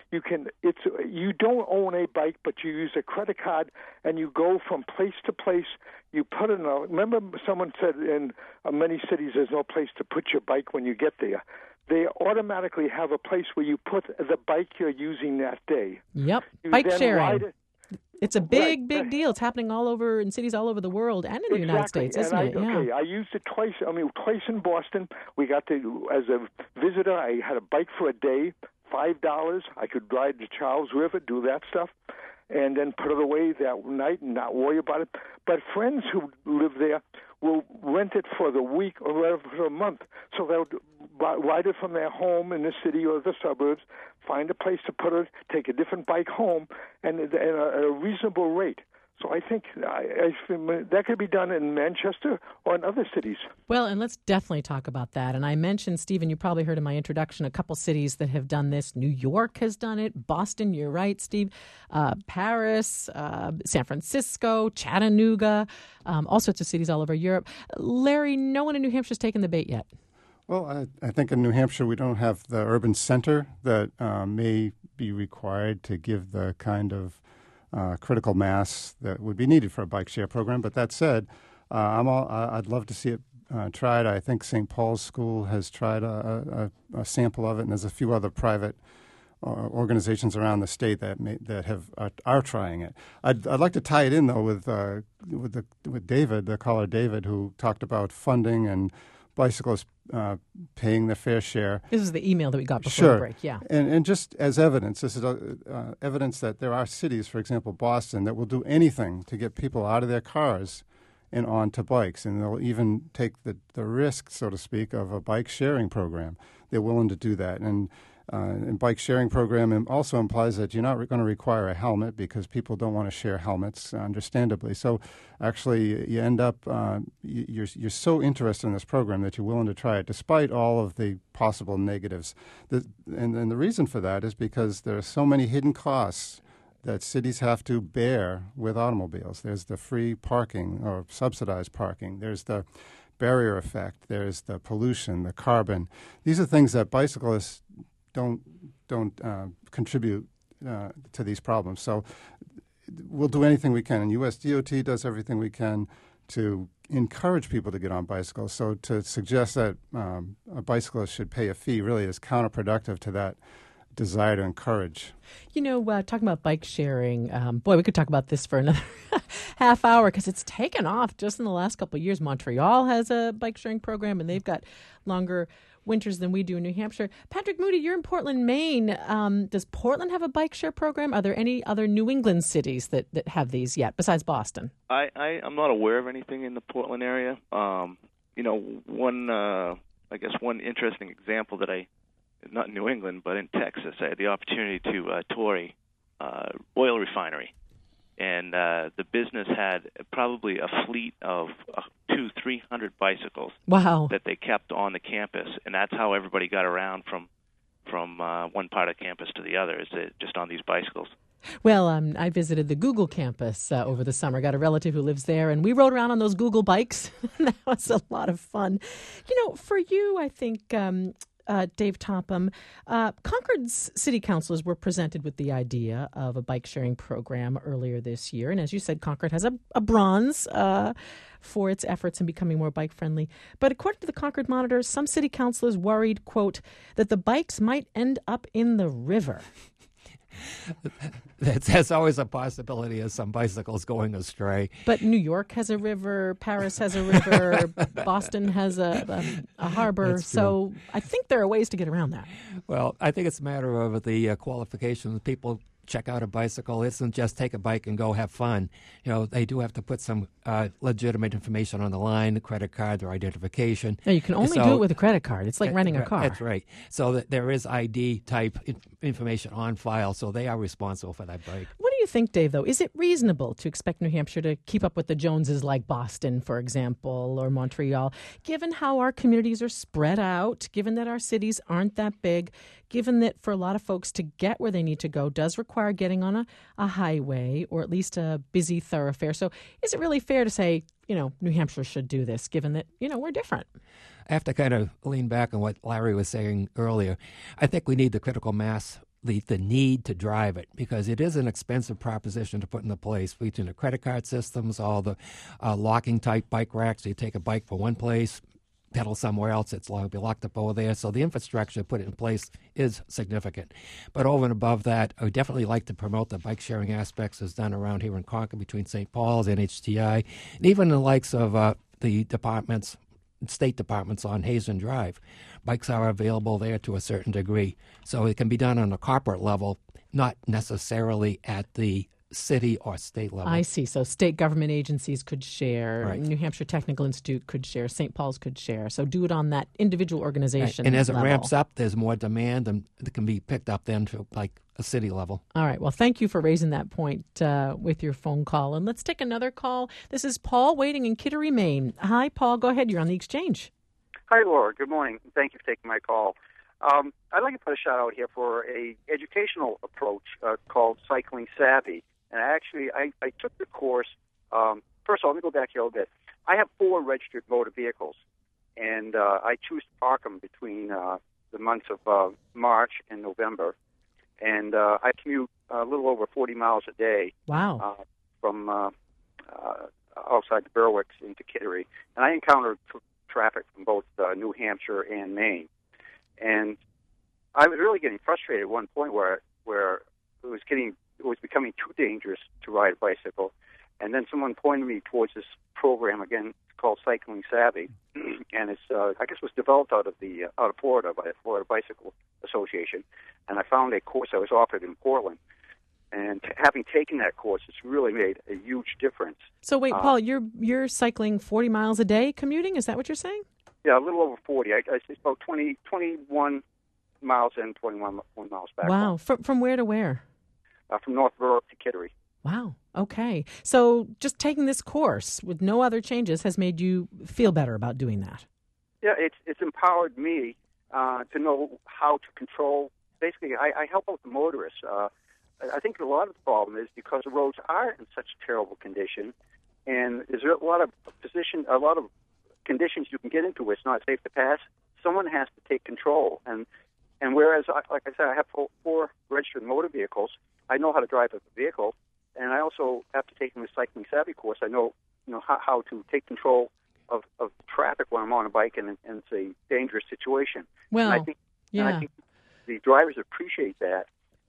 You can. It's you don't own a bike, but you use a credit card, and you go from place to place. You put in a. Remember, someone said in uh, many cities there's no place to put your bike when you get there. They automatically have a place where you put the bike you're using that day. Yep, You bike then sharing. ride it. It's a big, Right. big deal. It's happening all over in cities all over the world and in the United Exactly. States, and isn't I, it? Yeah. Okay, I used it twice. I mean, twice in Boston. We got to, as a visitor, I had a bike for a day, five dollars. I could ride the Charles River, do that stuff, and then put it away that night and not worry about it. But friends who live there will rent it for the week or for a month. So they'll ride it from their home in the city or the suburbs, find a place to put it, take a different bike home, and at a, at a reasonable rate. So I think I, I, that could be done in Manchester or in other cities. Well, and let's definitely talk about that. And I mentioned, Stephen, you probably heard in my introduction, a couple cities that have done this. New York has done it. Boston, you're right, Steve. Uh, Paris, uh, San Francisco, Chattanooga, um, all sorts of cities all over Europe. Larry, no one in New Hampshire's taken the bait yet. Well, I, I think in New Hampshire we don't have the urban center that uh, may be required to give the kind of uh, critical mass that would be needed for a bike share program. But that said, uh, I'm all, I'd love to see it uh, tried. I think Saint Paul's School has tried a, a, a sample of it, and there's a few other private uh, organizations around the state that may, that have uh, are trying it. I'd, I'd like to tie it in though with uh, with the, with David, the caller David, who talked about funding and bicyclists uh, paying their fair share. This is the email that we got before sure. the break, yeah. And, and just as evidence, this is uh, uh, evidence that there are cities, for example, Boston, that will do anything to get people out of their cars and onto bikes. And they'll even take the, the risk, so to speak, of a bike sharing program. They're willing to do that. And Uh, and bike sharing program also implies that you're not re- going to require a helmet because people don't want to share helmets, uh, understandably. So actually, you end up uh, you, you're you're so interested in this program that you're willing to try it, despite all of the possible negatives. The, and, and the reason for that is because there are so many hidden costs that cities have to bear with automobiles. There's the free parking or subsidized parking. There's the barrier effect. There's the pollution, the carbon. These are things that bicyclists don't don't uh, contribute uh, to these problems. So we'll do anything we can, and U S D O T does everything we can to encourage people to get on bicycles. So to suggest that um, a bicyclist should pay a fee really is counterproductive to that desire to encourage. You know, uh, talking about bike sharing, um, boy, we could talk about this for another half hour because it's taken off just in the last couple of years. Montreal has a bike sharing program, and they've got longer winters than we do in New Hampshire. Patrick Moody, you're in Portland, Maine. Um, does Portland have a bike share program? Are there any other New England cities that, that have these yet, besides Boston? I, I, I'm not aware of anything in the Portland area. Um, you know, one, uh, I guess one interesting example that I, not in New England, but in Texas, I had the opportunity to uh, tour a uh, oil refinery. And uh, the business had probably a fleet of uh, two, three hundred bicycles. Wow. That they kept on the campus, and that's how everybody got around from from uh, one part of campus to the other, is it just on these bicycles. Well, um, I visited the Google campus uh, over the summer. Got a relative who lives there, and we rode around on those Google bikes. That was a lot of fun. You know, for you, I think. Um, Uh, Dave Topham, uh, Concord's city councilors were presented with the idea of a bike sharing program earlier this year. And as you said, Concord has a, a bronze uh, for its efforts in becoming more bike friendly. But according to the Concord Monitor, some city councilors worried, quote, that the bikes might end up in the river. That's, that's always a possibility of some bicycles going astray. But New York has a river, Paris has a river, Boston has a, a, a harbor. So I think there are ways to get around that. Well, I think it's a matter of the uh, qualifications. People check out a bicycle. It isn't just take a bike and go have fun. You know, they do have to put some uh, legitimate information on the line, the credit card, their identification. No, you can only so, do it with a credit card. It's like renting a car. That's right. So that there is I D type information on file, so they are responsible for that bike. What do you think, Dave, though? Is it reasonable to expect New Hampshire to keep up with the Joneses like Boston, for example, or Montreal, given how our communities are spread out, given that our cities aren't that big, given that for a lot of folks to get where they need to go does require getting on a, a highway or at least a busy thoroughfare? So is it really fair to say, you know, New Hampshire should do this, given that, you know, we're different? I have to kind of lean back on what Larry was saying earlier. I think we need the critical mass the, the need to drive it, because it is an expensive proposition to put into place between the credit card systems, all the uh, locking type bike racks. You take a bike from one place, pedal somewhere else, it's long, be locked up over there. So the infrastructure to put it in place is significant. But over and above that, I would definitely like to promote the bike sharing aspects as done around here in Concord between Saint Paul's, N H T I, and even the likes of uh, the departments, state departments on Hazen Drive. Bikes are available there to a certain degree. So it can be done on a corporate level, not necessarily at the city or state level. I see. So state government agencies could share, Right. New Hampshire Technical Institute could share, Saint Paul's could share. So do it on that individual organization Right. And as it level. ramps up, there's more demand, and it can be picked up then to like a city level. All right. Well, thank you for raising that point uh, with your phone call. And let's take another call. This is Paul waiting in Kittery, Maine. Hi, Paul. Go ahead. You're on the exchange. Hi, Laura. Good morning. Thank you for taking my call. Um, I'd like to put a shout out here for a educational approach uh, called Cycling Savvy. And actually, I, I took the course. Um, first of all, let me go back here a little bit. I have four registered motor vehicles, and uh, I choose to park them between uh, the months of uh, March and November. And uh, I commute a little over forty miles a day. Wow. Uh, from uh, uh, outside the Berwicks into Kittery. And I encounter tr- traffic from both uh, New Hampshire and Maine. And I was really getting frustrated at one point where where it was getting it was becoming too dangerous to ride a bicycle. And then someone pointed me towards this program again called Cycling Savvy, and it's uh, I guess it was developed out of the uh, out of Florida by the Florida Bicycle Association. And I found a course that was offered in Portland. And having taken that course, it's really made a huge difference. So wait, Uh, Paul, you're you're cycling forty miles a day commuting? Is that what you're saying? Yeah, a little over forty. I, I it's about twenty, twenty-one miles in, twenty-one miles back. Wow. From from where to where? Uh, from North Berwick to Kittery. Wow. Okay. So just taking this course with no other changes has made you feel better about doing that. Yeah, it's it's empowered me uh, to know how to control. Basically, I, I help out the motorists. Uh, I think a lot of the problem is because the roads are in such terrible condition, and there's a lot of position, a lot of conditions you can get into where it's not safe to pass. Someone has to take control, and and whereas, I, like I said, I have four, four registered motor vehicles. I know how to drive a vehicle, and I also, after taking the Cycling Savvy course, I know you know how, how to take control of, of traffic when I'm on a bike and, and it's a dangerous situation. Well, and I think, yeah. and I think the drivers appreciate that.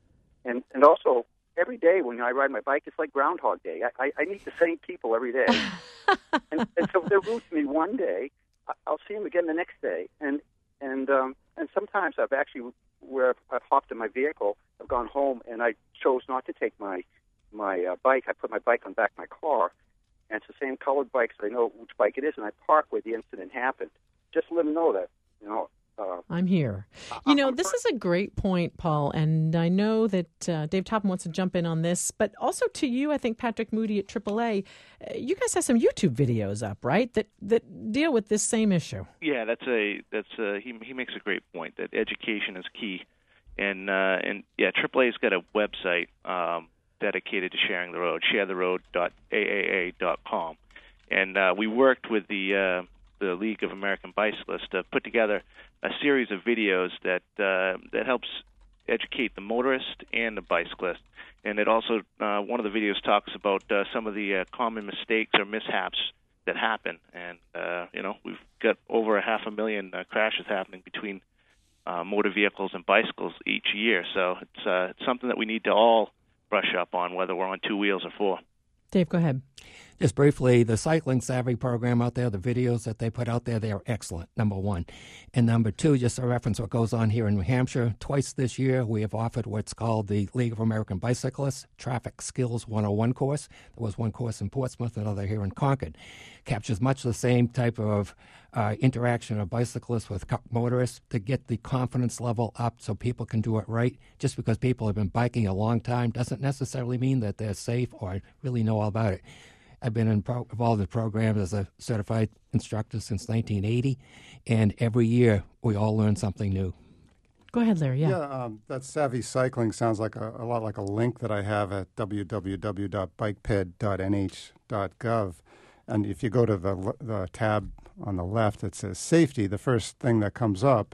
And and also, every day when I ride my bike, it's like Groundhog Day. I, I, I meet the same people every day. and, and so if they're rude to me one day, I- I'll see them again the next day. And and um, and sometimes I've actually, where I've hopped in my vehicle, I've gone home and I chose not to take my my uh, bike. I put my bike on the back of my car, and it's the same colored bike, so I know which bike it is, and I park where the incident happened. Just to let them know that, you know, Uh, I'm here. You know, this is a great point, Paul, and I know that uh, Dave Topham wants to jump in on this, but also to you, I think, Patrick Moody at triple A, uh, you guys have some YouTube videos up, right, that, that deal with this same issue. Yeah, that's a that's a, he he makes a great point that education is key, and uh, and yeah, triple A's got a website um, dedicated to sharing the road, share the road dot A A A dot com, and uh, we worked with the uh, the League of American Bicyclists to put together a series of videos that uh, that helps educate the motorist and the bicyclist. And it also, uh, one of the videos talks about uh, some of the uh, common mistakes or mishaps that happen. And, uh, you know, we've got over a half a million uh, crashes happening between uh, motor vehicles and bicycles each year. So it's, uh, it's something that we need to all brush up on, whether we're on two wheels or four. Dave, go ahead. Just briefly, the Cycling Savvy program out there, the videos that they put out there, they are excellent, number one. And number two, just a reference what goes on here in New Hampshire. Twice this year, we have offered what's called the League of American Bicyclists Traffic Skills one oh one course. There was one course in Portsmouth, another here in Concord. Captures much the same type of uh, interaction of bicyclists with motorists to get the confidence level up so people can do it right. Just because people have been biking a long time doesn't necessarily mean that they're safe or really know all about it. I've been in pro- involved in programs as a certified instructor since nineteen eighty, and every year we all learn something new. Go ahead, Larry. Yeah, yeah um, that Savvy Cycling sounds like a, a lot like a link that I have at w w w dot bike ped dot n h dot gov. And if you go to the, the tab on the left that says safety, the first thing that comes up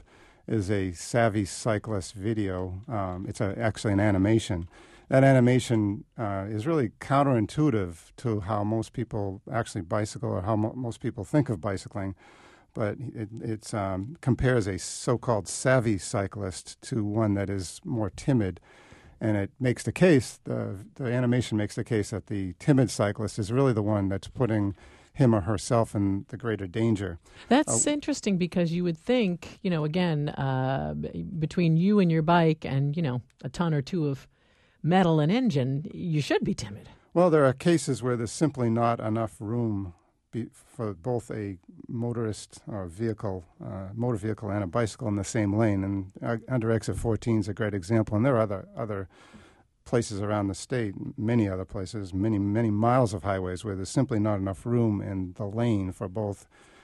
is a Savvy Cyclist video. Um, it's a, actually an animation. That animation uh, is really counterintuitive to how most people actually bicycle or how mo- most people think of bicycling. But it it's, um, compares a so-called savvy cyclist to one that is more timid. And it makes the case, the, the animation makes the case that the timid cyclist is really the one that's putting him or herself in the greater danger. That's uh, interesting because you would think, you know, again, uh, between you and your bike and, you know, a ton or two of metal and engine, you should be timid. Well, there are cases where there's simply not enough room be, for both a motorist or vehicle, uh, motor vehicle and a bicycle in the same lane. And uh, under Exit fourteen is a great example. And there are other other places around the state, many other places, many, many miles of highways where there's simply not enough room in the lane for both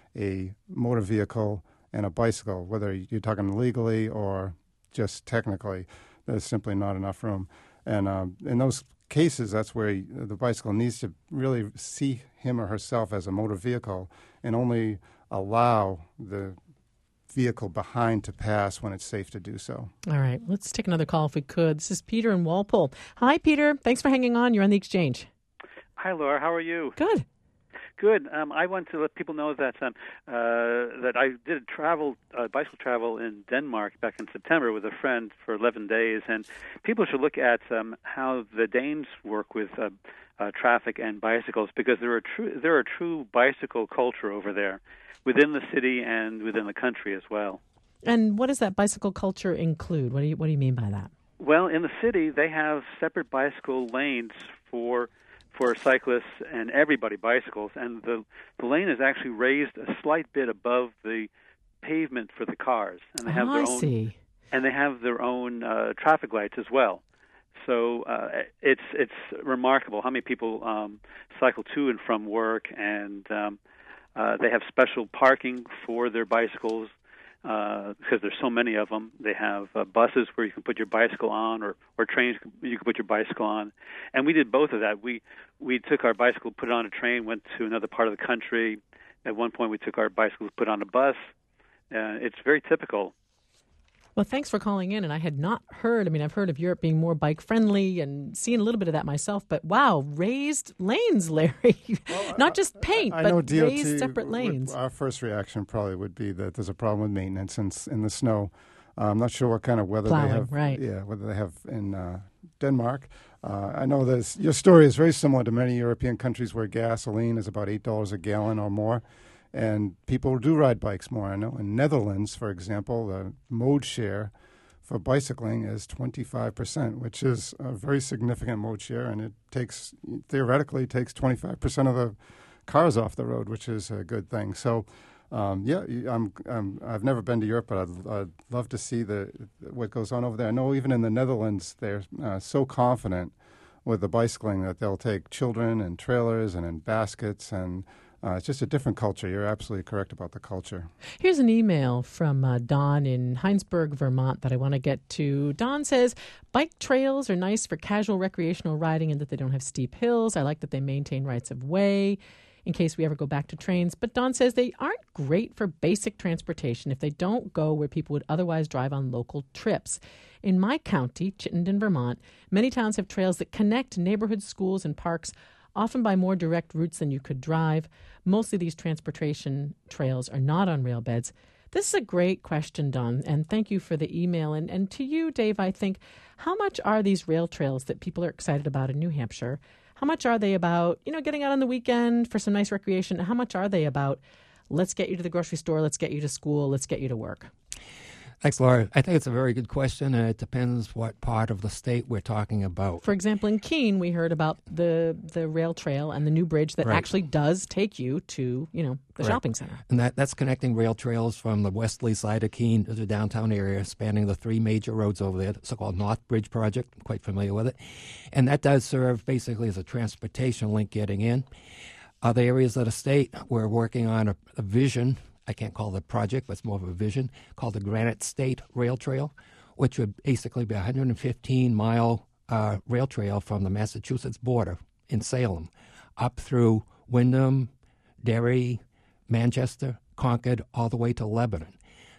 a motor vehicle and a bicycle, whether you're talking legally or just technically. There's simply not enough room. And um, in those cases, that's where the bicycle needs to really see him or herself as a motor vehicle and only allow the vehicle behind to pass when it's safe to do so. All right, let's take another call if we could. This is Peter in Walpole. Hi, Peter. Thanks for hanging on. You're on the Exchange. Hi, Laura. How are you? Good. Good. Um, I want to let people know that um, uh, that I did travel, uh, bicycle travel in Denmark back in September with a friend for eleven days, and people should look at um, how the Danes work with uh, uh, traffic and bicycles because there are true there are true bicycle culture over there, within the city and within the country as well. And what does that bicycle culture include? What do you what do you mean by that? Well, in the city, they have separate bicycle lanes for. for cyclists and everybody bicycles, and the, the lane is actually raised a slight bit above the pavement for the cars, and they have oh, their I own see. and they have their own uh, traffic lights as well. So uh, it's it's remarkable how many people um, cycle to and from work, and um, uh, they have special parking for their bicycles. Uh, because there's so many of them. They have uh, buses where you can put your bicycle on, or, or trains you can put your bicycle on. And we did both of that. We we took our bicycle, put it on a train, went to another part of the country. At one point, we took our bicycles, put on a bus. Uh, it's very typical. Well, thanks for calling in. And I had not heard, I mean, I've heard of Europe being more bike-friendly and seen a little bit of that myself. But wow, raised lanes, Larry. Well, not just paint, I, I but know D O T raised separate lanes. Would, our first reaction probably would be that there's a problem with maintenance in, in the snow. Uh, I'm not sure what kind of weather Plowing, they have. Right. Yeah, whether they have in uh, Denmark. Uh, I know this. Your story is very similar to many European countries where gasoline is about eight dollars a gallon or more. And people do ride bikes more. I know in Netherlands, for example, the mode share for bicycling is twenty-five percent, which is a very significant mode share, and it takes theoretically takes twenty-five percent of the cars off the road, which is a good thing. So, um, yeah, I'm, I'm I've never been to Europe, but I'd, I'd love to see the what goes on over there. I know even in the Netherlands, they're uh, so confident with the bicycling that they'll take children and trailers and in baskets and. Uh, it's just a different culture. You're absolutely correct about the culture. Here's an email from uh, Don in Heinsberg, Vermont that I want to get to. Don says, bike trails are nice for casual recreational riding in that they don't have steep hills. I like that they maintain rights of way in case we ever go back to trains. But Don says they aren't great for basic transportation if they don't go where people would otherwise drive on local trips. In my county, Chittenden, Vermont, many towns have trails that connect neighborhood schools and parks often by more direct routes than you could drive. Most of these transportation trails are not on rail beds. This is a great question, Don, and thank you for the email. And, and to you, Dave, I think, how much are these rail trails that people are excited about in New Hampshire? How much are they about, you know, getting out on the weekend for some nice recreation? And how much are they about, let's get you to the grocery store, let's get you to school, let's get you to work? Thanks, Laura. I think it's a very good question, and it depends what part of the state we're talking about. For example, in Keene, we heard about the the rail trail and the new bridge that right. actually does take you to, you know, the right. shopping center. And that, that's connecting rail trails from the westerly side of Keene to the downtown area, spanning the three major roads over there, the so-called North Bridge Project. I'm quite familiar with it. And that does serve basically as a transportation link getting in. Other areas of the state, we're working on a, a vision. I can't call it a project, but it's more of a vision, called the Granite State Rail Trail, which would basically be a one hundred fifteen mile uh, rail trail from the Massachusetts border in Salem up through Windham, Derry, Manchester, Concord, all the way to Lebanon.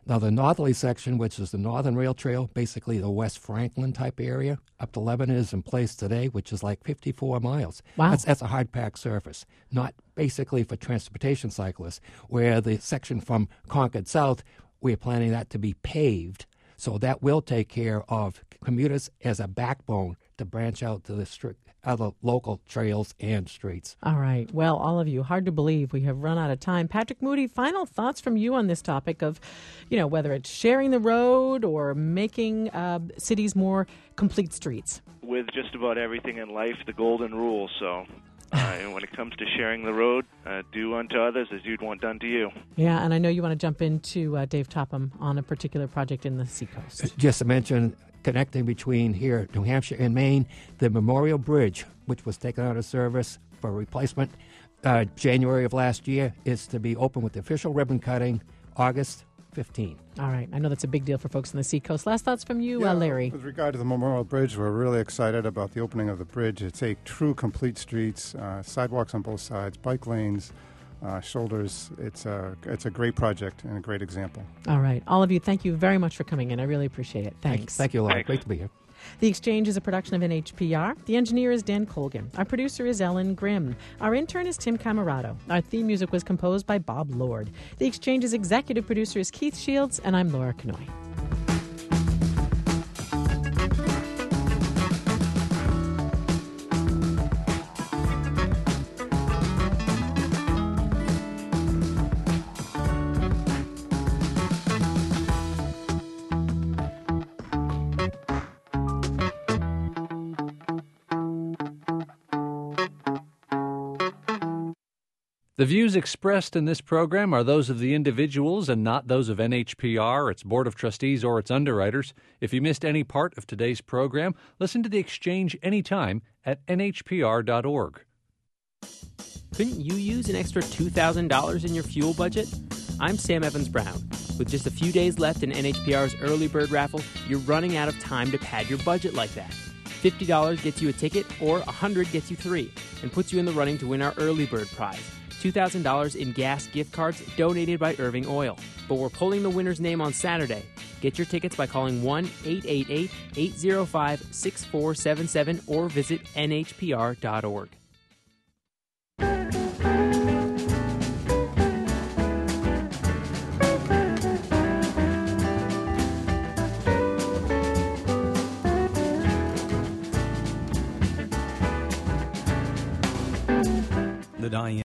Now, the northerly section, which is the Northern Rail Trail, basically the West Franklin type area, up to Lebanon is in place today, which is like fifty-four miles. Wow. That's, that's a hard-packed surface, not basically for transportation cyclists, where the section from Concord South, we're planning that to be paved. So that will take care of commuters as a backbone to branch out to the stri- other local trails and streets. All right. Well, all of you, hard to believe we have run out of time. Patrick Moody, final thoughts from you on this topic of, you know, whether it's sharing the road or making uh, cities more complete streets. With just about everything in life, the golden rule. So uh, and when it comes to sharing the road, uh, do unto others as you'd want done to you. Yeah, and I know you want to jump into uh, Dave Topham on a particular project in the Seacoast. Just to mention, connecting between here, New Hampshire and Maine, the Memorial Bridge, which was taken out of service for replacement uh, January of last year, is to be open with the official ribbon cutting August fifteenth. All right. I know that's a big deal for folks in the Seacoast. Last thoughts from you, Yeah, uh, Larry? With regard to the Memorial Bridge, we're really excited about the opening of the bridge. It's a true complete streets, uh, sidewalks on both sides, bike lanes, uh, shoulders. It's a, it's a great project and a great example. All right. All of you, thank you very much for coming in. I really appreciate it. Thanks. Thank you, Laura. Great to be here. The Exchange is a production of N H P R. The engineer is Dan Colgan. Our producer is Ellen Grimm. Our intern is Tim Camarado. Our theme music was composed by Bob Lord. The Exchange's executive producer is Keith Shields, and I'm Laura Kanoy. The views expressed in this program are those of the individuals and not those of N H P R, its Board of Trustees, or its underwriters. If you missed any part of today's program, listen to The Exchange anytime at N H P R dot org. Couldn't you use an extra two thousand dollars in your fuel budget? I'm Sam Evans-Brown. With just a few days left in N H P R's early bird raffle, you're running out of time to pad your budget like that. fifty dollars gets you a ticket, or one hundred dollars gets you three, and puts you in the running to win our early bird prize. two thousand dollars in gas gift cards donated by Irving Oil. But we're pulling the winner's name on Saturday. Get your tickets by calling one eight eight eight, eight zero five, six four seven seven or visit N H P R dot org. The Diane